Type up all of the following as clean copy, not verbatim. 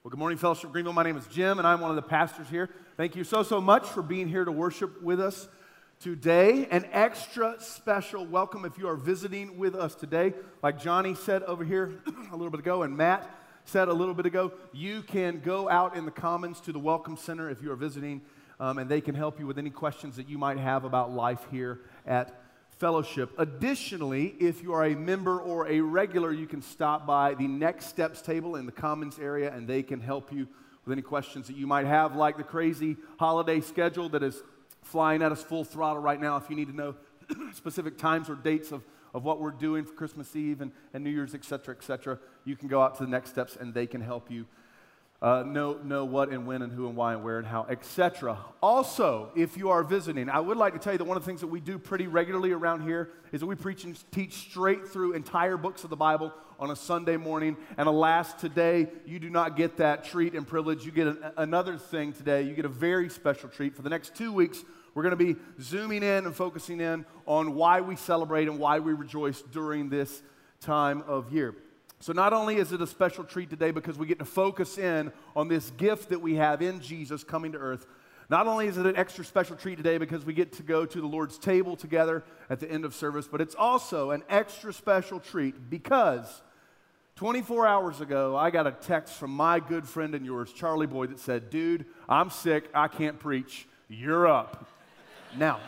Well, good morning, Fellowship Greenville. My name is Jim, and I'm one of the pastors here. Thank you so much for being here to worship with us today. An extra special welcome if you are visiting with us today. Like Johnny said over here a little bit ago, and Matt said a little bit ago, you can go out in the Commons to the Welcome Center if you are visiting, and they can help you with any questions that you might have about life here at Fellowship. Additionally, if you are a member or a regular, you can stop by the Next Steps table in the Commons area, and they can help you with any questions that you might have, like the crazy holiday schedule that is flying at us full throttle right now. If you need to know specific times or dates of what we're doing for Christmas Eve and New Year's, et cetera, you can go out to the Next Steps, and they can help you know what and when and who and why and where and how, etc. Also, if you are visiting, I would like to tell you that one of the things that we do pretty regularly around here is that we preach and teach straight through entire books of the Bible on a Sunday morning. And alas, today, you do not get that treat and privilege. You get another thing today. You get a very special treat. For the next 2 weeks, we're going to be zooming in and focusing in on why we celebrate and why we rejoice during this time of year. So not only is it a special treat today because we get to focus in on this gift that we have in Jesus coming to earth, not only is it an extra special treat today because we get to go to the Lord's table together at the end of service, but it's also an extra special treat because 24 hours ago, I got a text from my good friend and yours, Charlie Boyd, that said, "Dude, I'm sick, I can't preach, you're up." Now,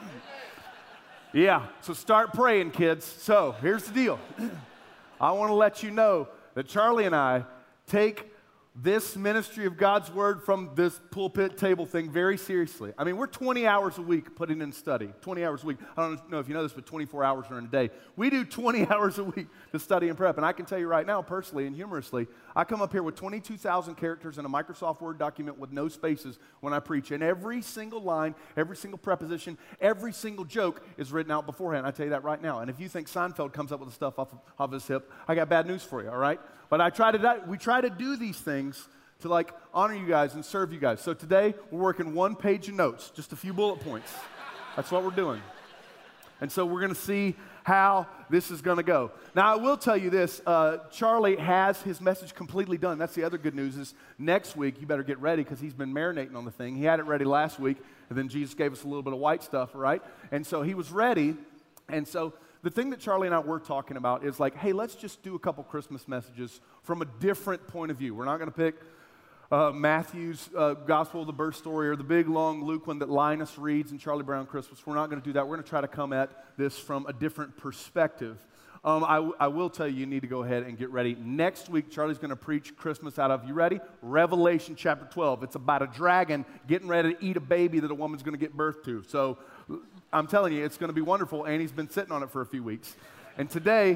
yeah, so start praying, kids. So here's the deal. I want to let you know that Charlie and I take this ministry of God's Word from this pulpit table thing very seriously. I mean, we're 20 hours a week putting in study, 20 hours a week. I don't know if you know this, but 24 hours are in a day. We do 20 hours a week to study and prep. And I can tell you right now, personally and humorously, I come up here with 22,000 characters in a Microsoft Word document with no spaces when I preach. And every single line, every single preposition, every single joke is written out beforehand. I tell you that right now. And if you think Seinfeld comes up with the stuff off his hip, I got bad news for you, all right? But we try to do these things to like honor you guys and serve you guys. So today, we're working 1 page of notes, just a few bullet points. That's what we're doing. And so we're going to see how this is going to go. Now, I will tell you this. Charlie has his message completely done. That's the other good news is next week, you better get ready because he's been marinating on the thing. He had it ready last week, and then Jesus gave us a little bit of white stuff, right? And so he was ready. And so the thing that Charlie and I were talking about is like, hey, let's just do a couple Christmas messages from a different point of view. We're not going to pick Matthew's Gospel of the Birth Story or the big, long Luke one that Linus reads in Charlie Brown Christmas. We're not going to do that. We're going to try to come at this from a different perspective. I will tell you need to go ahead and get ready. Next week, Charlie's going to preach Christmas out of, you ready? Revelation chapter 12. It's about a dragon getting ready to eat a baby that a woman's going to give birth to. So I'm telling you, it's going to be wonderful, and he's been sitting on it for a few weeks. And today,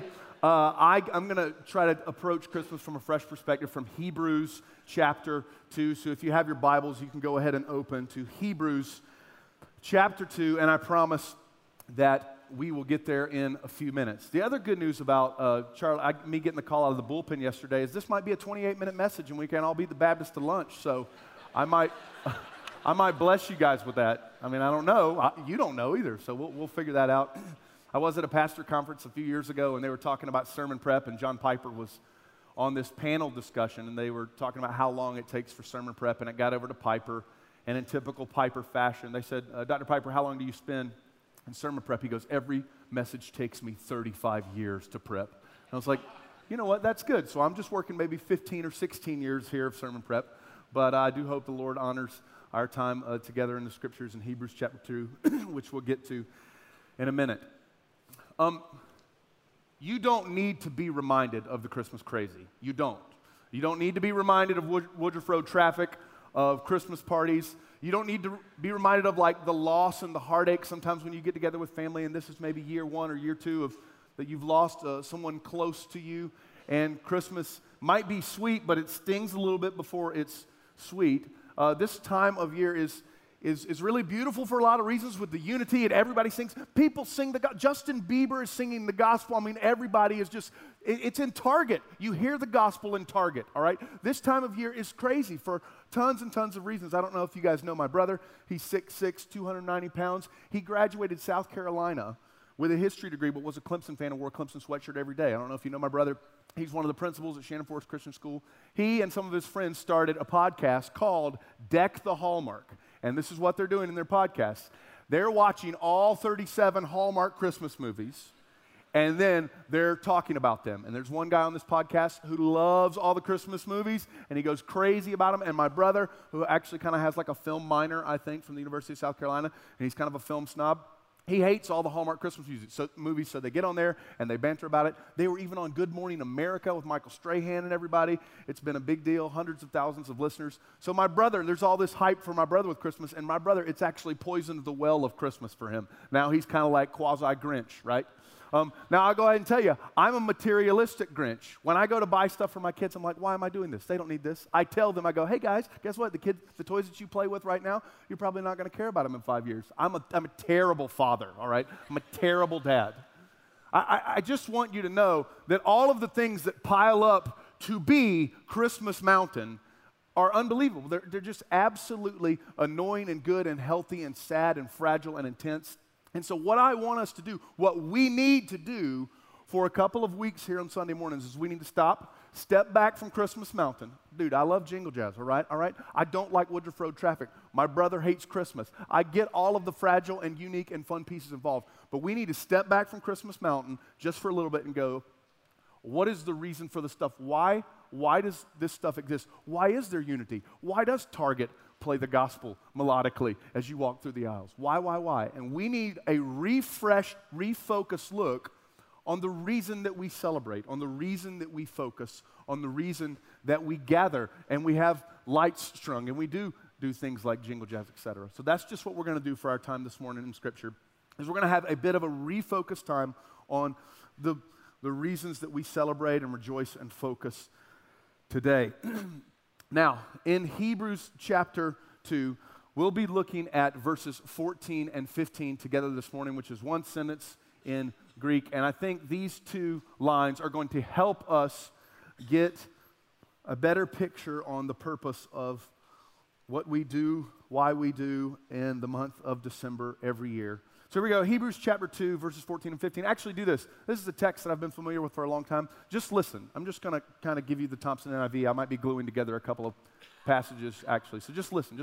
I'm going to try to approach Christmas from a fresh perspective from Hebrews chapter 2. So if you have your Bibles, you can go ahead and open to Hebrews chapter 2, and I promise that we will get there in a few minutes. The other good news about me getting the call out of the bullpen yesterday is this might be a 28-minute message, and we can all be the Baptist to lunch. So I might bless you guys with that. I mean, I don't know. You don't know either, so we'll figure that out. I was at a pastor conference a few years ago, and they were talking about sermon prep, and John Piper was on this panel discussion, and they were talking about how long it takes for sermon prep, and it got over to Piper, and in typical Piper fashion, they said, Dr. Piper, how long do you spend in sermon prep? He goes, every message takes me 35 years to prep. And I was like, you know what, that's good. So I'm just working maybe 15 or 16 years here of sermon prep, but I do hope the Lord honors our time together in the scriptures in Hebrews chapter 2, which we'll get to in a minute. You don't need to be reminded of the Christmas crazy. You don't. You don't need to be reminded of Woodruff Road traffic, of Christmas parties. You don't need to be reminded of like the loss and the heartache sometimes when you get together with family, and this is maybe year 1 or year 2 of that you've lost someone close to you, and Christmas might be sweet, but it stings a little bit before it's sweet. This time of year is really beautiful for a lot of reasons with the unity, and everybody sings. People sing the gospel. Justin Bieber is singing the gospel. I mean, everybody is just, it's in Target. You hear the gospel in Target, all right? This time of year is crazy for tons and tons of reasons. I don't know if you guys know my brother. He's 6'6", 290 pounds. He graduated South Carolina with a history degree, but was a Clemson fan and wore a Clemson sweatshirt every day. I don't know if you know my brother. He's one of the principals at Shannon Forest Christian School. He and some of his friends started a podcast called Deck the Hallmark. And this is what they're doing in their podcast. They're watching all 37 Hallmark Christmas movies, and then they're talking about them. And there's one guy on this podcast who loves all the Christmas movies, and he goes crazy about them. And my brother, who actually kind of has like a film minor, I think, from the University of South Carolina, and he's kind of a film snob, he hates all the Hallmark Christmas movies, so they get on there and they banter about it. They were even on Good Morning America with Michael Strahan and everybody. It's been a big deal, hundreds of thousands of listeners. So my brother, there's all this hype for my brother with Christmas, and my brother, it's actually poisoned the well of Christmas for him. Now he's kind of like quasi-Grinch, right? Now, I'll go ahead and tell you, I'm a materialistic Grinch. When I go to buy stuff for my kids, I'm like, why am I doing this? They don't need this. I tell them, I go, hey guys, guess what? The toys that you play with right now, you're probably not going to care about them in 5 years. I'm a terrible father, all right? I'm a terrible dad. I just want you to know that all of the things that pile up to be Christmas Mountain are unbelievable. They're just absolutely annoying and good and healthy and sad and fragile and intense. And so what I want us to do, what we need to do for a couple of weeks here on Sunday mornings is we need to step back from Christmas Mountain. Dude, I love Jingle Jazz, all right? I don't like Woodruff Road traffic. My brother hates Christmas. I get all of the fragile and unique and fun pieces involved. But we need to step back from Christmas Mountain just for a little bit and go, what is the reason for the stuff? Why does this stuff exist? Why is there unity? Why does Target play the gospel melodically as you walk through the aisles? Why? And we need a refreshed, refocused look on the reason that we celebrate, on the reason that we focus, on the reason that we gather and we have lights strung and we do things like Jingle Jazz, etc. So that's just what we're going to do for our time this morning in Scripture, is we're going to have a bit of a refocused time on the reasons that we celebrate and rejoice and focus today. Now, in Hebrews chapter 2, we'll be looking at verses 14 and 15 together this morning, which is one sentence in Greek. And I think these two lines are going to help us get a better picture on the purpose of what we do, why we do in the month of December every year. So here we go, Hebrews chapter 2, verses 14 and 15. Actually do this. This is a text that I've been familiar with for a long time. Just listen. I'm just going to kind of give you the Thompson NIV. I might be gluing together a couple of passages, actually. So just listen.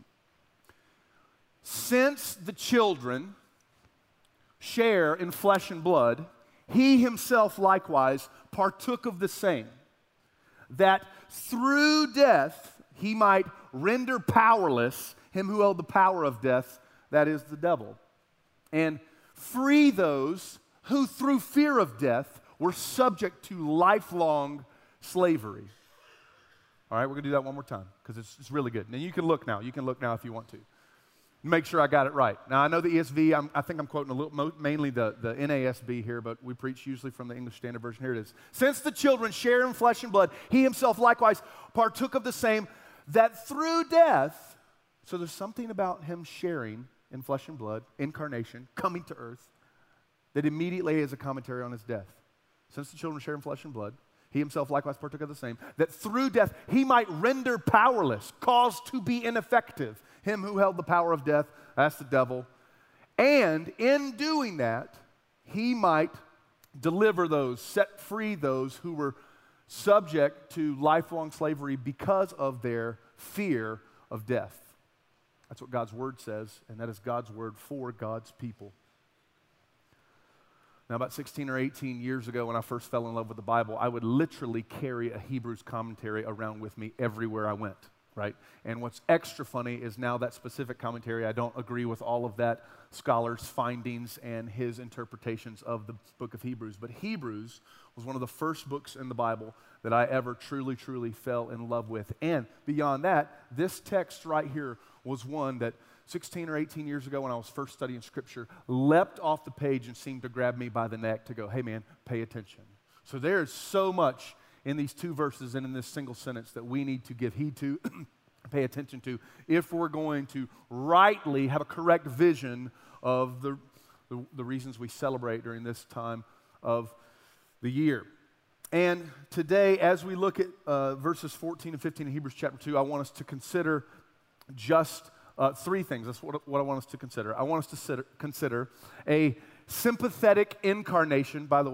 Since the children share in flesh and blood, he himself likewise partook of the same, that through death he might render powerless him who held the power of death, that is the devil, and free those who through fear of death were subject to lifelong slavery. All right, we're going to do that one more time because it's really good. Now you can look now. You can look now if you want to. Make sure I got it right. Now I know the ESV, I think I'm quoting mainly the NASB here, but we preach usually from the English Standard Version. Here it is. Since the children share in flesh and blood, he himself likewise partook of the same, that through death, so there's something about him sharing in flesh and blood, incarnation, coming to earth, that immediately is a commentary on his death. Since the children share in flesh and blood, he himself likewise partook of the same, that through death he might render powerless, cause to be ineffective, him who held the power of death, that's the devil, and in doing that, he might deliver those, set free those who were subject to lifelong slavery because of their fear of death. That's what God's word says, and that is God's word for God's people. Now, about 16 or 18 years ago, when I first fell in love with the Bible, I would literally carry a Hebrews commentary around with me everywhere I went, right? And what's extra funny is now that specific commentary, I don't agree with all of that scholar's findings and his interpretations of the book of Hebrews. But Hebrews was one of the first books in the Bible that I ever truly, truly fell in love with. And beyond that, this text right here was one that 16 or 18 years ago when I was first studying Scripture, leapt off the page and seemed to grab me by the neck to go, hey man, pay attention. So there is so much in these two verses and in this single sentence that we need to give heed to, pay attention to, if we're going to rightly have a correct vision of the reasons we celebrate during this time of the year. And today, as we look at verses 14 and 15 in Hebrews chapter 2, I want us to consider just three things. That's what I want us to consider. I want us to consider a sympathetic incarnation. By the way,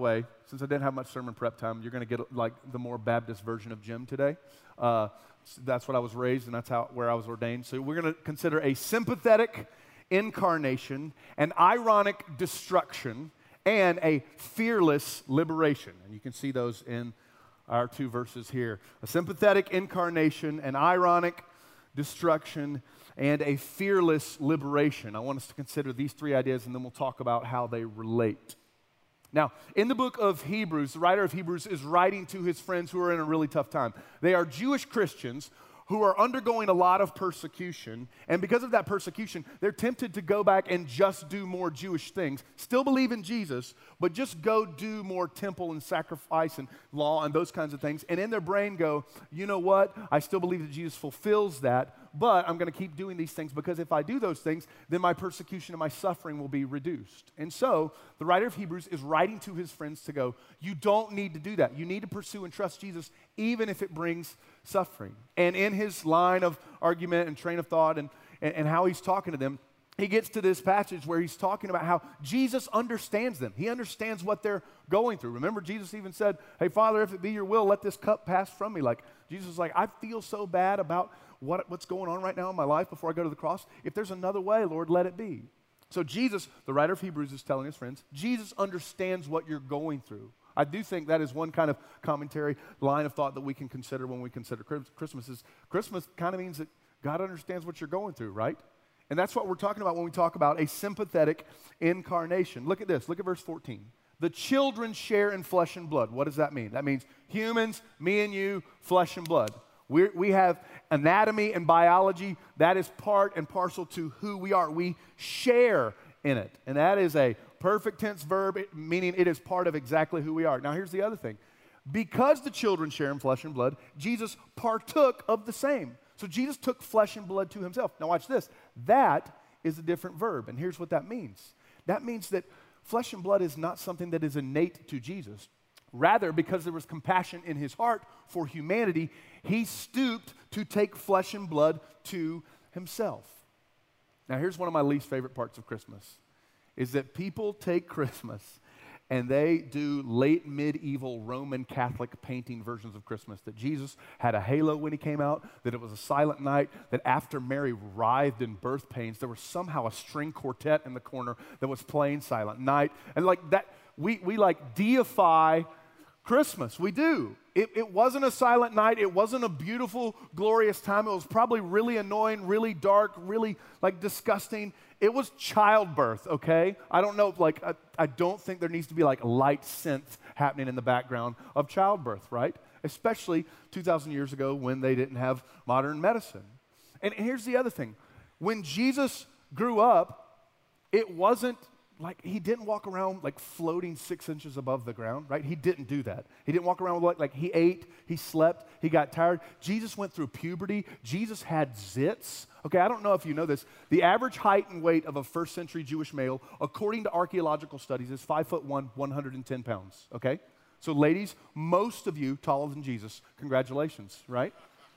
since I didn't have much sermon prep time, you're going to get like the more Baptist version of Jim today. So that's what I was raised, and that's where I was ordained. So we're going to consider a sympathetic incarnation, an ironic destruction, and a fearless liberation. And you can see those in our two verses here. A sympathetic incarnation, an ironic destruction, and a fearless liberation. I want us to consider these three ideas, and then we'll talk about how they relate. Now, in the book of Hebrews, the writer of Hebrews is writing to his friends who are in a really tough time. They are Jewish Christians who are undergoing a lot of persecution, and because of that persecution, they're tempted to go back and just do more Jewish things, still believe in Jesus, but just go do more temple and sacrifice and law and those kinds of things, and in their brain go, you know what, I still believe that Jesus fulfills that, but I'm going to keep doing these things because if I do those things, then my persecution and my suffering will be reduced. And so, the writer of Hebrews is writing to his friends to go, you don't need to do that. You need to pursue and trust Jesus even if it brings suffering. And in his line of argument and train of thought and how he's talking to them, he gets to this passage where he's talking about how Jesus understands them. He understands what they're going through. Remember, Jesus even said, hey, Father, if it be your will, let this cup pass from me. Like, Jesus is like, I feel so bad about what's going on right now in my life before I go to the cross. If there's another way, Lord, let it be. So Jesus, the writer of Hebrews, is telling his friends, Jesus understands what you're going through. I do think that is one kind of commentary, line of thought that we can consider when we consider Christmas. Christmas kind of means that God understands what you're going through, right? And that's what we're talking about when we talk about a sympathetic incarnation. Look at this. Look at verse 14. The children share in flesh and blood. What does that mean? That means humans, me and you, flesh and blood. We have anatomy and biology. That is part and parcel to who we are. We share in it. And that is a perfect tense verb, meaning it is part of exactly who we are. Now, here's the other thing. Because the children share in flesh and blood, Jesus partook of the same. So Jesus took flesh and blood to himself. Now, watch this. That is a different verb, and here's what that means. That means that flesh and blood is not something that is innate to Jesus. Rather, because there was compassion in his heart for humanity, he stooped to take flesh and blood to himself. Now, here's one of my least favorite parts of Christmas, is that people take Christmas and they do late medieval Roman Catholic painting versions of Christmas, that Jesus had a halo when he came out, that it was a silent night, that after Mary writhed in birth pains, there was somehow a string quartet in the corner that was playing Silent Night. And like that, we like deify Christmas. We do. It wasn't a silent night. It wasn't a beautiful, glorious time. It was probably really annoying, really dark, really like disgusting. It was childbirth, okay? I don't know, like, I don't think there needs to be like light synth happening in the background of childbirth, right? Especially 2,000 years ago when they didn't have modern medicine. And here's the other thing. When Jesus grew up, it wasn't like he didn't walk around like floating 6 inches above the ground, right? He didn't do that. He didn't walk around like he ate, he slept, he got tired. Jesus went through puberty. Jesus had zits. Okay, I don't know if you know this. The average height and weight of a first century Jewish male, according to archaeological studies, is 5'1", 110 pounds, okay? So ladies, most of you taller than Jesus, congratulations, right?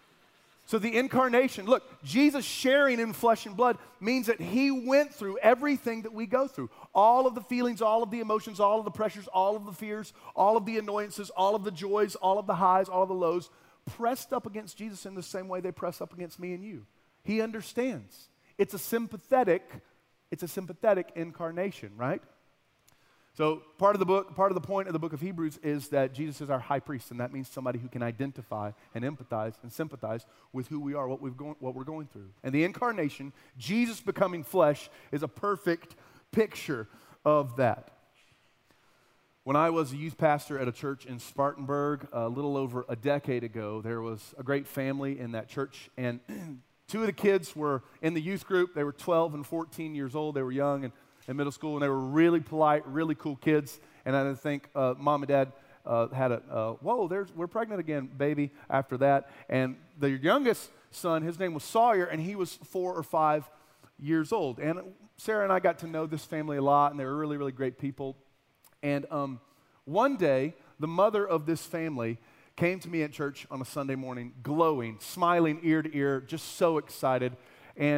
So the incarnation, look, Jesus sharing in flesh and blood means that he went through everything that we go through. All of the feelings, all of the emotions, all of the pressures, all of the fears, all of the annoyances, all of the joys, all of the highs, all of the lows, pressed up against Jesus in the same way they press up against me and you. He understands. It's a sympathetic incarnation, right? So part of the point of the book of Hebrews is that Jesus is our high priest, and that means somebody who can identify and empathize and sympathize with who we are, what we're going through. And the incarnation, Jesus becoming flesh, is a perfect picture of that. When I was a youth pastor at a church in Spartanburg a little over a decade ago, there was a great family in that church, and two of the kids were in the youth group. They were 12 and 14 years old. They were young and in middle school, and they were really polite, really cool kids. And I think mom and dad had we're pregnant again, baby, after that. And the youngest son, his name was Sawyer, and he was 4 or 5 years old. And Sarah and I got to know this family a lot, and they were really, really great people. And one day, the mother of this family came to me at church on a Sunday morning, glowing, smiling ear to ear, just so excited. And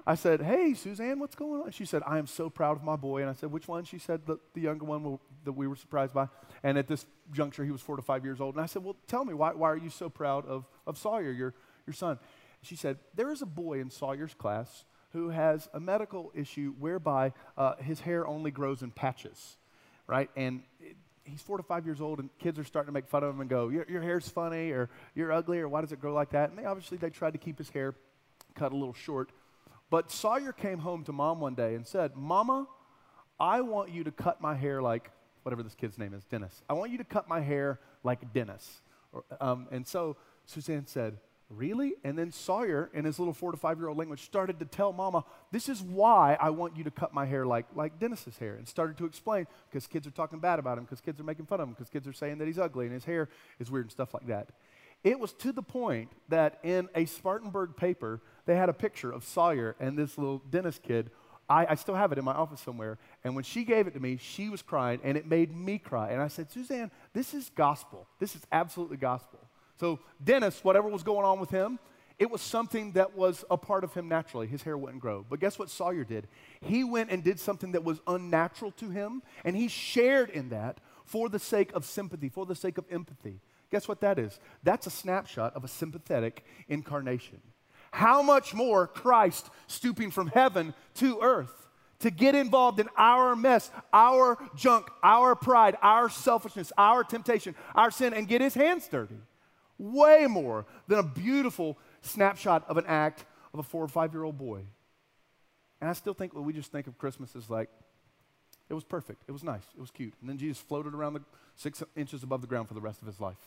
I said, hey, Suzanne, what's going on? She said, I am so proud of my boy. And I said, which one? She said, the younger one that we were surprised by. And at this juncture, he was 4 to 5 years old. And I said, well, tell me, why are you so proud of Sawyer, your son? She said, there is a boy in Sawyer's class who has a medical issue whereby his hair only grows in patches, right? And he's 4 to 5 years old, and kids are starting to make fun of him and go, your hair's funny, or you're ugly, or why does it grow like that? And they tried to keep his hair cut a little short. But Sawyer came home to Mom one day and said, Mama, I want you to cut my hair like, whatever this kid's name is, Dennis. I want you to cut my hair like Dennis. And so Suzanne said, really? And then Sawyer, in his little 4 to 5 year old language, started to tell Mama, this is why I want you to cut my hair like Dennis's hair. And started to explain, because kids are talking bad about him, because kids are making fun of him, because kids are saying that he's ugly and his hair is weird and stuff like that. It was to the point that in a Spartanburg paper, they had a picture of Sawyer and this little Dennis kid. I still have it in my office somewhere. And when she gave it to me, she was crying, and it made me cry. And I said, Suzanne, this is gospel. This is absolutely gospel. So Dennis, whatever was going on with him, it was something that was a part of him naturally. His hair wouldn't grow. But guess what Sawyer did? He went and did something that was unnatural to him, and he shared in that for the sake of sympathy, for the sake of empathy. Guess what that is? That's a snapshot of a sympathetic incarnation. How much more Christ stooping from heaven to earth to get involved in our mess, our junk, our pride, our selfishness, our temptation, our sin, and get his hands dirty. Way more than a beautiful snapshot of an act of a 4 or 5 year old boy. And I still think, we just think of Christmas as like, it was perfect, it was nice, it was cute. And then Jesus floated around the 6 inches above the ground for the rest of his life.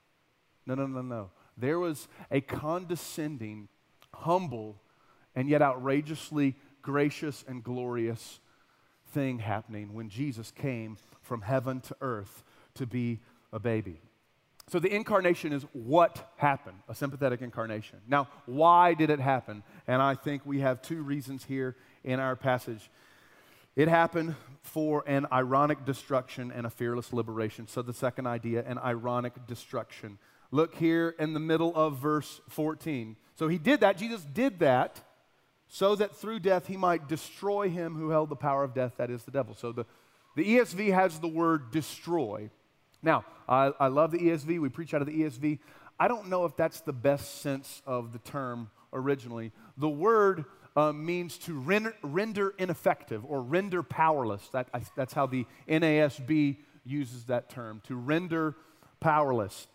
No. There was a condescending, humble, and yet outrageously gracious and glorious thing happening when Jesus came from heaven to earth to be a baby. So the incarnation is what happened, a sympathetic incarnation. Now, why did it happen? And I think we have 2 reasons here in our passage. It happened for an ironic destruction and a fearless liberation. So the second idea, an ironic destruction. Look here in the middle of verse 14. So he did that, Jesus did that, so that through death he might destroy him who held the power of death, that is the devil. So the ESV has the word destroy. Now, I love the ESV. We preach out of the ESV. I don't know if that's the best sense of the term originally. The word means to render ineffective or render powerless. That's how the NASB uses that term, to render powerless.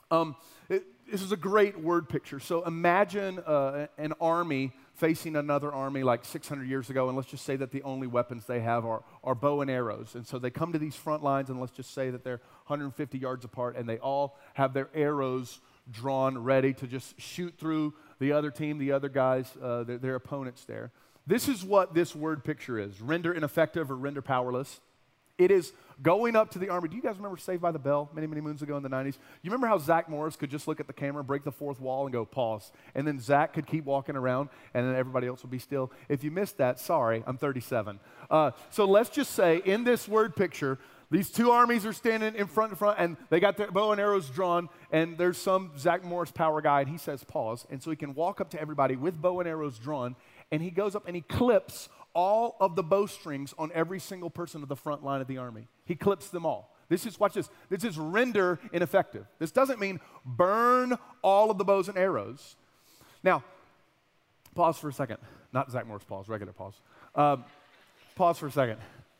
This is a great word picture. So imagine an army facing another army like 600 years ago, and let's just say that the only weapons they have are bow and arrows. And so they come to these front lines, and let's just say that they're 150 yards apart, and they all have their arrows drawn, ready to just shoot through the other team, the other guys, their opponents there. This is what this word picture is, render ineffective or render powerless. It is going up to the army. Do you guys remember Saved by the Bell many, many moons ago in the 90s? You remember how Zach Morris could just look at the camera, break the fourth wall, and go, pause. And then Zach could keep walking around, and then everybody else would be still. If you missed that, sorry, I'm 37. So let's just say in this word picture, these 2 armies are standing in front, and they got their bow and arrows drawn, and there's some Zach Morris power guy, and he says pause. And so he can walk up to everybody with bow and arrows drawn, and he goes up and he clips all of the bowstrings on every single person of the front line of the army. He clips them all. Watch this. This is render ineffective. This doesn't mean burn all of the bows and arrows. Now, pause for a second. Not Zach Morris pause, regular pause. Pause for a second.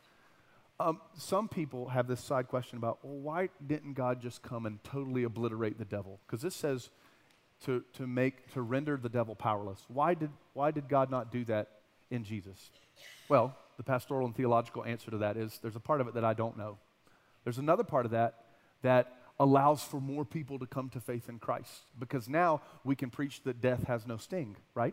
Some people have this side question about, well, why didn't God just come and totally obliterate the devil? Because this says to render the devil powerless. Why did God not do that in Jesus? Well, the pastoral and theological answer to that is there's a part of it that I don't know. There's another part of that allows for more people to come to faith in Christ, because now we can preach that death has no sting, right?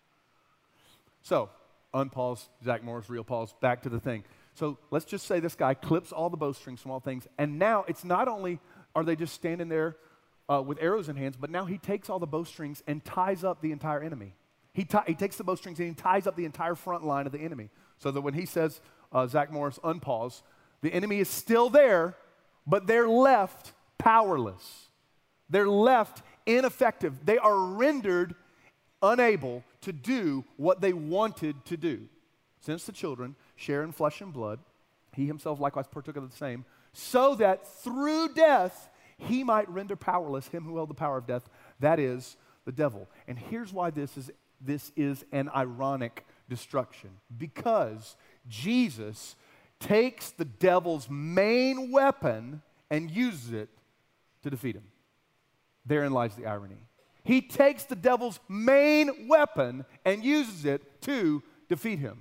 So, unpause, Zach Morris, real pause, back to the thing. So let's just say this guy clips all the bowstrings from all things, and now it's not only are they just standing there with arrows in hands, but now he takes all the bowstrings and ties up the entire enemy. He takes the bowstrings and he ties up the entire front line of the enemy, so that when he says, Zach Morris, unpause, the enemy is still there, but they're left powerless. They're left ineffective. They are rendered unable to do what they wanted to do. Since the children share in flesh and blood, he himself likewise partook of the same, so that through death he might render powerless him who held the power of death, that is, the devil. And here's why this is an ironic destruction. Because Jesus takes the devil's main weapon and uses it to defeat him. Therein lies the irony. He takes the devil's main weapon and uses it to defeat him.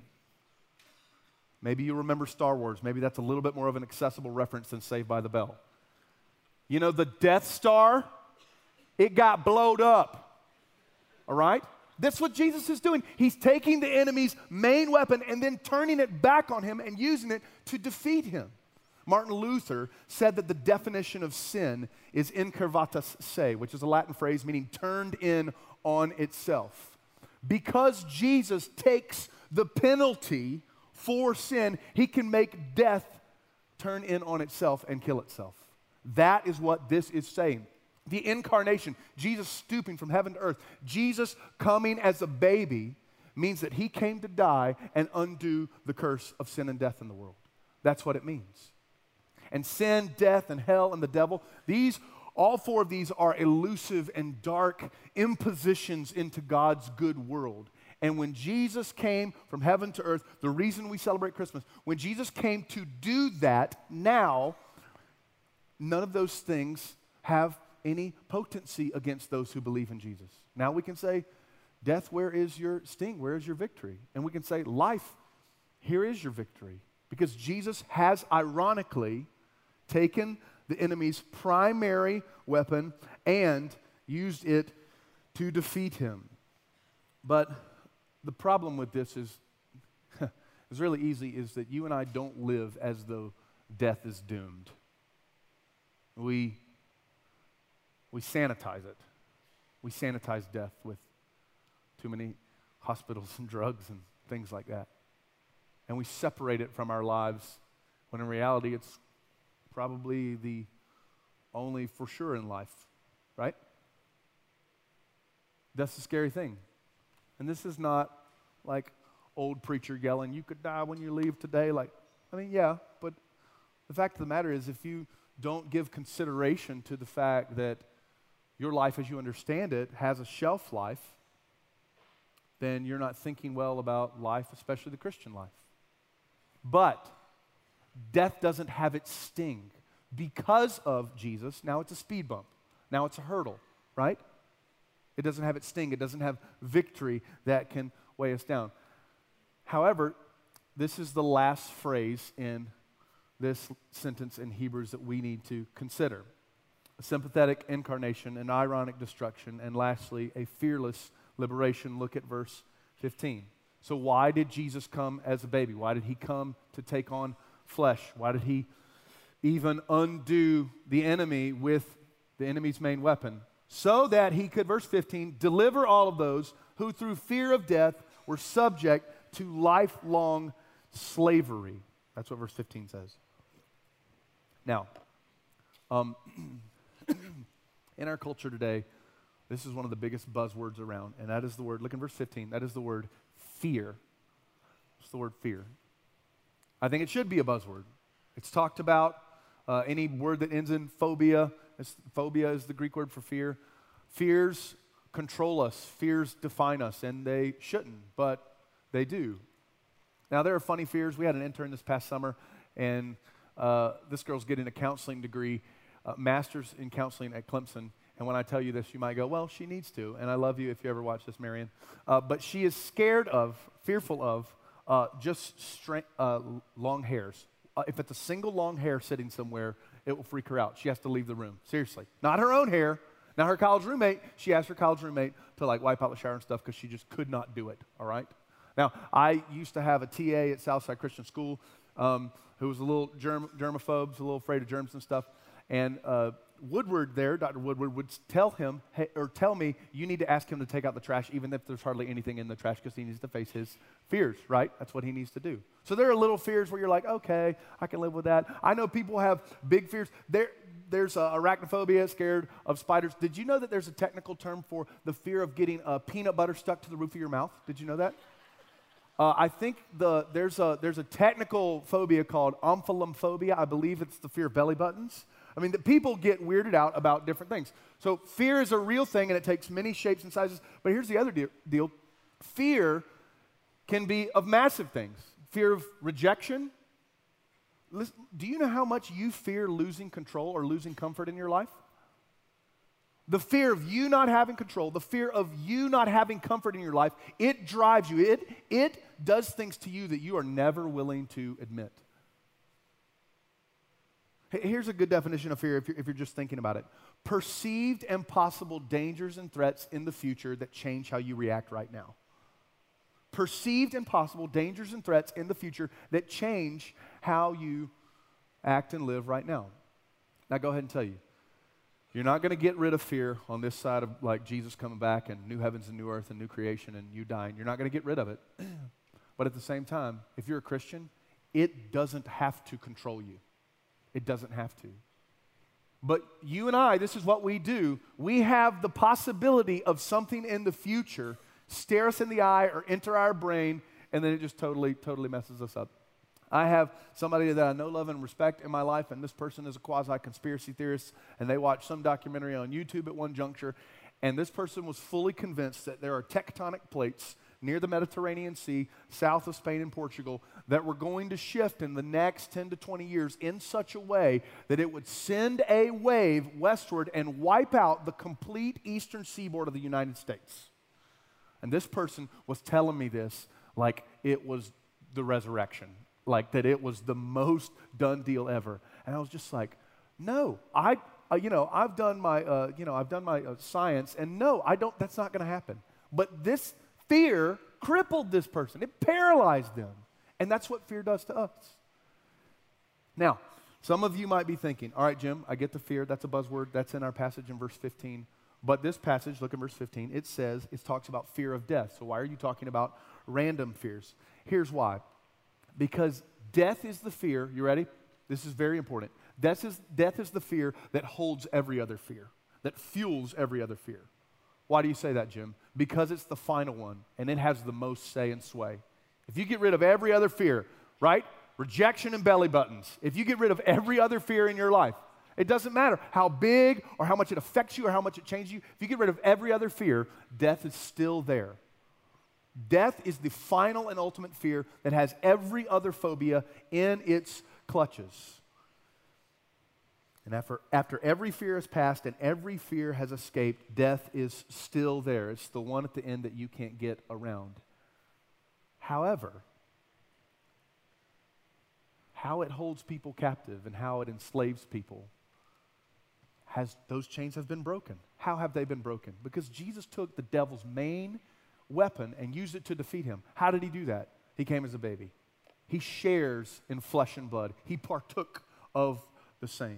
Maybe you remember Star Wars. Maybe that's a little bit more of an accessible reference than Saved by the Bell. You know, the Death Star, it got blowed up. All right? That's what Jesus is doing. He's taking the enemy's main weapon and then turning it back on him and using it to defeat him. Martin Luther said that the definition of sin is incurvatus se, which is a Latin phrase meaning turned in on itself. Because Jesus takes the penalty for sin, he can make death turn in on itself and kill itself. That is what this is saying. The incarnation, Jesus stooping from heaven to earth, Jesus coming as a baby means that he came to die and undo the curse of sin and death in the world. That's what it means. And sin, death, and hell, and the devil, all four of these are elusive and dark impositions into God's good world. And when Jesus came from heaven to earth, the reason we celebrate Christmas, when Jesus came to do that, now, none of those things have any potency against those who believe in Jesus. Now we can say, death, where is your sting? Where is your victory? And we can say, life, here is your victory. Because Jesus has ironically taken the enemy's primary weapon and used it to defeat him. But the problem with this is, it's really easy, is that you and I don't live as though death is doomed. We sanitize it. We sanitize death with too many hospitals and drugs and things like that. And we separate it from our lives when in reality it's probably the only for sure in life, right? That's the scary thing. And this is not like old preacher yelling, you could die when you leave today. Yeah, but the fact of the matter is if you don't give consideration to the fact that your life as you understand it has a shelf life, then you're not thinking well about life, especially the Christian life. But death doesn't have its sting. Because of Jesus, now it's a speed bump. Now it's a hurdle, right? It doesn't have its sting. It doesn't have victory that can weigh us down. However, this is the last phrase in this sentence in Hebrews that we need to consider. A sympathetic incarnation, an ironic destruction, and lastly, a fearless liberation. Look at verse 15. So why did Jesus come as a baby? Why did he come to take on flesh? Why did he even undo the enemy with the enemy's main weapon? So that he could, verse 15, deliver all of those who through fear of death were subject to lifelong slavery. That's what verse 15 says. Now, in our culture today, this is one of the biggest buzzwords around, and that is the word, look in verse 15, that is the word fear. It's the word fear. I think it should be a buzzword. It's talked about, any word that ends in phobia. Phobia is the Greek word for fear. Fears control us. Fears define us, and they shouldn't, but they do. Now, there are funny fears. We had an intern this past summer, and this girl's getting a counseling degree, master's in counseling at Clemson. And when I tell you this, you might go, well, she needs to. And I love you if you ever watch this, Marion. But she is fearful of long hairs. If it's a single long hair sitting somewhere, it will freak her out. She has to leave the room. Seriously. Not her own hair. Not her college roommate. She asked her college roommate to wipe out the shower and stuff because she just could not do it. All right? Now, I used to have a TA at Southside Christian School who was a little germaphobe, a little afraid of germs and stuff. And Woodward there, Dr. Woodward, would tell me, you need to ask him to take out the trash even if there's hardly anything in the trash because he needs to face his fears, right? That's what he needs to do. So there are little fears where you're like, okay, I can live with that. I know people have big fears. there's arachnophobia, scared of spiders. Did you know that there's a technical term for the fear of getting peanut butter stuck to the roof of your mouth? Did you know that? I think there's a technical phobia called omphalophobia. I believe it's the fear of belly buttons. I mean, the people get weirded out about different things. So fear is a real thing, and it takes many shapes and sizes. But here's the other deal. Fear can be of massive things. Fear of rejection. Listen, do you know how much you fear losing control or losing comfort in your life? The fear of you not having control, the fear of you not having comfort in your life, it drives you. It does things to you that you are never willing to admit. Here's a good definition of fear if you're just thinking about it. Perceived and possible dangers and threats in the future that change how you react right now. Perceived and possible dangers and threats in the future that change how you act and live right now. Now go ahead and tell you. You're not going to get rid of fear on this side of like Jesus coming back and new heavens and new earth and new creation and you dying. You're not going to get rid of it. But at the same time, if you're a Christian, it doesn't have to control you. It doesn't have to. But you and I, this is what we do. We have the possibility of something in the future stare us in the eye or enter our brain, and then it just totally messes us up. I have somebody that I know, love, and respect in my life, and this person is a quasi-conspiracy theorist, and they watched some documentary on YouTube at one juncture, and this person was fully convinced that there are tectonic plates near the Mediterranean Sea, south of Spain and Portugal, that were going to shift in the next 10 to 20 years in such a way that it would send a wave westward and wipe out the complete eastern seaboard of the United States. And this person was telling me this like it was the resurrection, like that it was the most done deal ever. And I was just like, no, I've done my science, and no, I don't. That's not going to happen. But this fear crippled this person. It paralyzed them, and that's what fear does to us. Now, some of you might be thinking, all right, Jim, I get the fear. That's a buzzword. That's in our passage in verse 15. But this passage, look at verse 15, it talks about fear of death. So why are you talking about random fears? Here's why. Because death is the fear, you ready? This is very important. Death is the fear that holds every other fear, that fuels every other fear. Why do you say that, Jim? Because it's the final one, and it has the most say and sway. If you get rid of every other fear, right? Rejection and belly buttons. If you get rid of every other fear in your life, it doesn't matter how big or how much it affects you or how much it changes you. If you get rid of every other fear, death is still there. Death is the final and ultimate fear that has every other phobia in its clutches. And after every fear has passed and every fear has escaped, death is still there. It's the one at the end that you can't get around. However, how it holds people captive and how it enslaves people, those chains have been broken. How have they been broken? Because Jesus took the devil's main weapon and used it to defeat him. How did he do that? He came as a baby. He shares in flesh and blood. He partook of the same.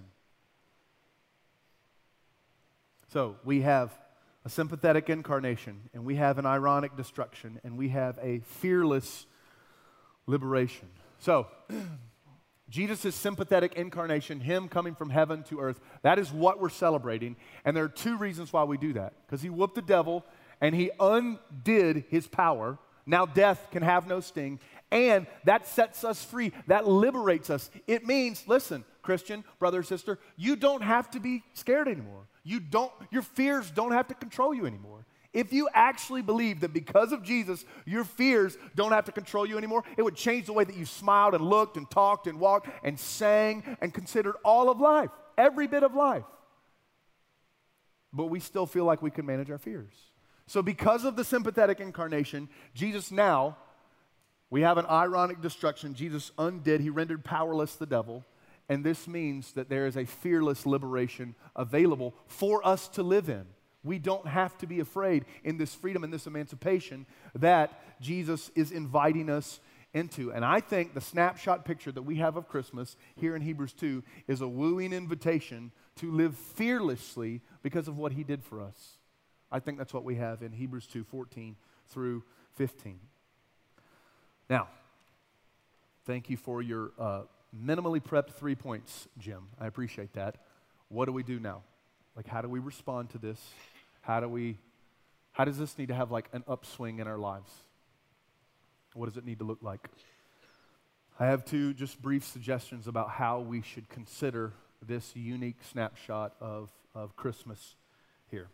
So we have a sympathetic incarnation, and we have an ironic destruction, and we have a fearless liberation. So Jesus' sympathetic incarnation, him coming from heaven to earth, that is what we're celebrating. And there are two reasons why we do that. Because he whooped the devil and he undid his power. Now death can have no sting. And that sets us free. That liberates us. It means, listen, Christian, brother or sister, you don't have to be scared anymore. Your fears don't have to control you anymore. If you actually believe that because of Jesus, your fears don't have to control you anymore, it would change the way that you smiled and looked and talked and walked and sang and considered all of life, every bit of life. But we still feel like we can manage our fears. So because of the sympathetic incarnation, Jesus now, we have an ironic destruction. Jesus undid, he rendered powerless the devil. And this means that there is a fearless liberation available for us to live in. We don't have to be afraid in this freedom and this emancipation that Jesus is inviting us into. And I think the snapshot picture that we have of Christmas here in Hebrews 2 is a wooing invitation to live fearlessly because of what he did for us. I think that's what we have in Hebrews 2:14 through 15. Now, thank you for your minimally prepped 3 points, Jim. I appreciate that. what do we do now? Like, how do we respond to this? How does this need to have like an upswing in our lives? What does it need to look like? I have two just brief suggestions about how we should consider this unique snapshot of Christmas here.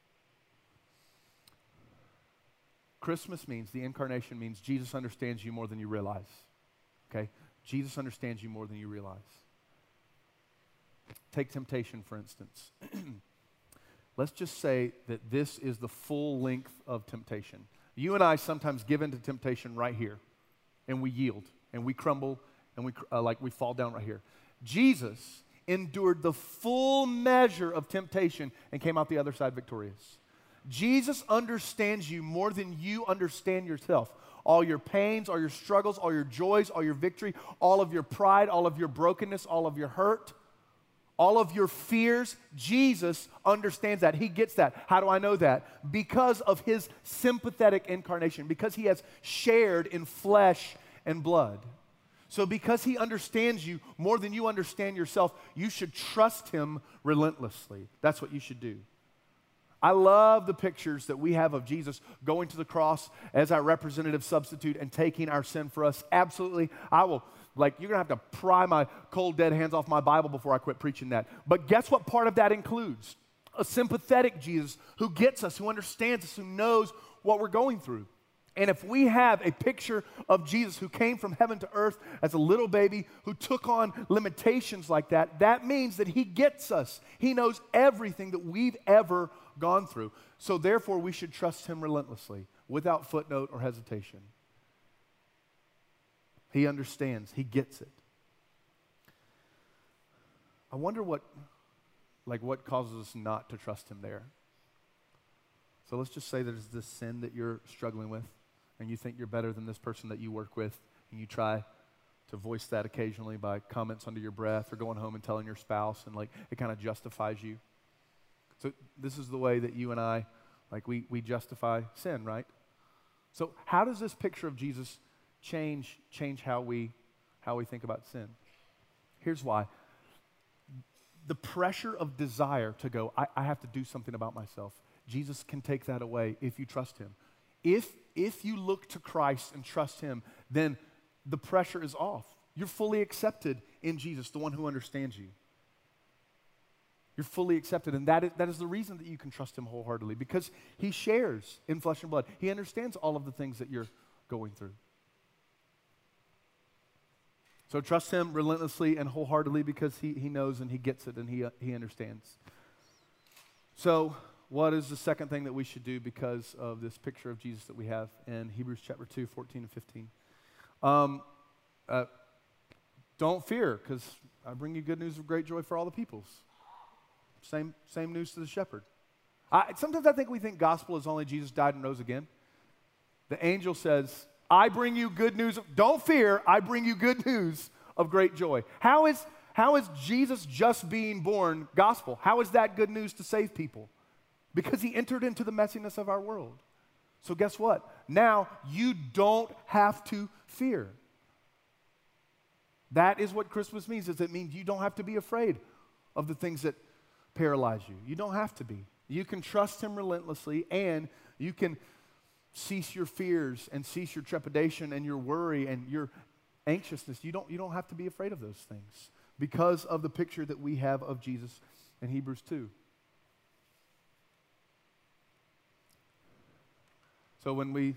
Christmas means, the incarnation means Jesus understands you more than you realize. Okay? Jesus understands you more than you realize. Take temptation, for instance. Let's just say that this is the full length of temptation. You and I sometimes give into temptation right here, and we yield, and we crumble, and we fall down right here. Jesus endured the full measure of temptation and came out the other side victorious. Jesus understands you more than you understand yourself. All your pains, all your struggles, all your joys, all your victory, all of your pride, all of your brokenness, all of your hurt, all of your fears, Jesus understands that. He gets that. How do I know that? Because of his sympathetic incarnation, because he has shared in flesh and blood. So because he understands you more than you understand yourself, you should trust him relentlessly. That's what you should do. I love the pictures that we have of Jesus going to the cross as our representative substitute and taking our sin for us. Absolutely. You're going to have to pry my cold, dead hands off my Bible before I quit preaching that. But guess what part of that includes? A sympathetic Jesus who gets us, who understands us, who knows what we're going through. And if we have a picture of Jesus who came from heaven to earth as a little baby, who took on limitations like that, that means that he gets us. He knows everything that we've ever gone through. So therefore, we should trust him relentlessly, without footnote or hesitation. He understands. He gets it. I wonder what causes us not to trust him there. So let's just say there's this sin that you're struggling with, and you think you're better than this person that you work with, and you try to voice that occasionally by comments under your breath or going home and telling your spouse, and it kind of justifies you. So this is the way that you and I, we justify sin, right? So how does this picture of Jesus change how we think about sin? Here's why. The pressure of desire to go, I have to do something about myself. Jesus can take that away if you trust him. If you look to Christ and trust him, then the pressure is off. You're fully accepted in Jesus, the one who understands you. You're fully accepted, and that is the reason that you can trust him wholeheartedly, because he shares in flesh and blood. He understands all of the things that you're going through. So trust him relentlessly and wholeheartedly, because he knows and he gets it and he understands. So what is the second thing that we should do because of this picture of Jesus that we have in Hebrews chapter 2, 14 and 15? Don't fear, because I bring you good news of great joy for all the peoples. Same news to the shepherd. Sometimes I think we think gospel is only Jesus died and rose again. The angel says, I bring you good news. Don't fear, I bring you good news of great joy. How is Jesus just being born gospel? How is that good news to save people? Because he entered into the messiness of our world. So guess what? Now you don't have to fear. That is what Christmas means. It means you don't have to be afraid of the things that paralyze you. You don't have to be. You can trust him relentlessly, and you can cease your fears and cease your trepidation and your worry and your anxiousness. You don't have to be afraid of those things because of the picture that we have of Jesus in Hebrews 2. So when we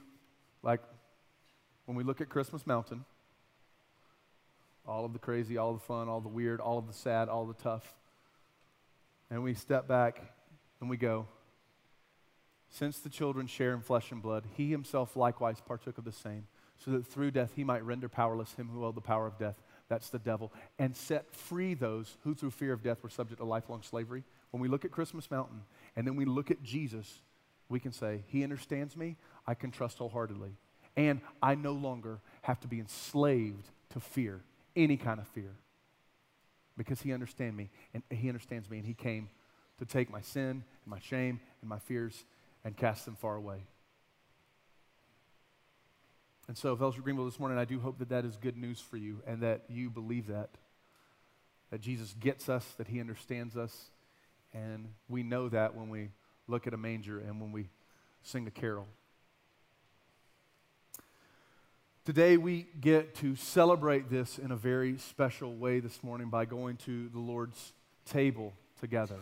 look at Christmas Mountain, all of the crazy, all the fun, all the weird, all of the sad, all the tough, and we step back and we go, since the children share in flesh and blood, he himself likewise partook of the same, so that through death he might render powerless him who held the power of death, that's the devil, and set free those who through fear of death were subject to lifelong slavery. When we look at Christmas Mountain and then we look at Jesus, we can say, he understands me, I can trust wholeheartedly, and I no longer have to be enslaved to fear, any kind of fear, because he understands me, and he came to take my sin and my shame and my fears and cast them far away. And so, Fellowship Greenville, this morning, I do hope that is good news for you and that you believe that. that Jesus gets us, that he understands us, and we know that when we look at a manger and when we sing a carol. Today we get to celebrate this in a very special way this morning by going to the Lord's table together.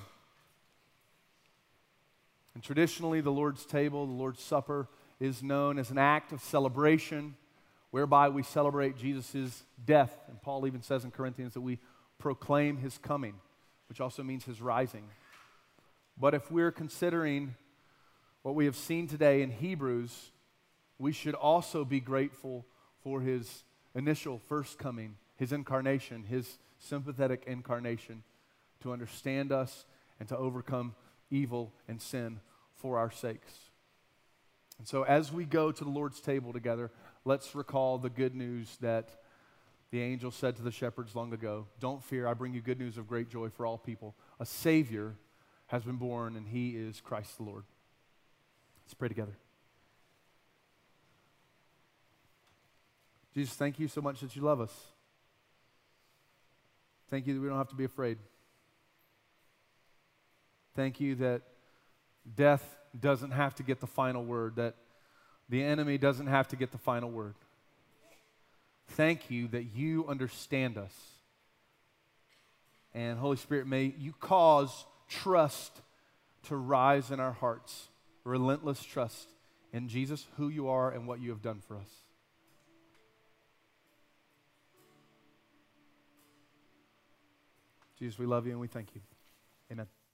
And traditionally, the Lord's table, the Lord's Supper, is known as an act of celebration whereby we celebrate Jesus' death. And Paul even says in Corinthians that we proclaim his coming, which also means his rising. But if we're considering what we have seen today in Hebrews, we should also be grateful for his initial first coming, his incarnation, his sympathetic incarnation to understand us and to overcome evil and sin for our sakes. And so as we go to the Lord's table together, let's recall the good news that the angel said to the shepherds long ago. Don't fear, I bring you good news of great joy for all people. A Savior has been born, and he is Christ the Lord. Let's pray together. Jesus, thank you so much that you love us. Thank you that we don't have to be afraid. Thank you that death doesn't have to get the final word, that the enemy doesn't have to get the final word. Thank you that you understand us. And Holy Spirit, may you cause trust to rise in our hearts, relentless trust in Jesus, who you are, and what you have done for us. Jesus, we love you and we thank you. Amen.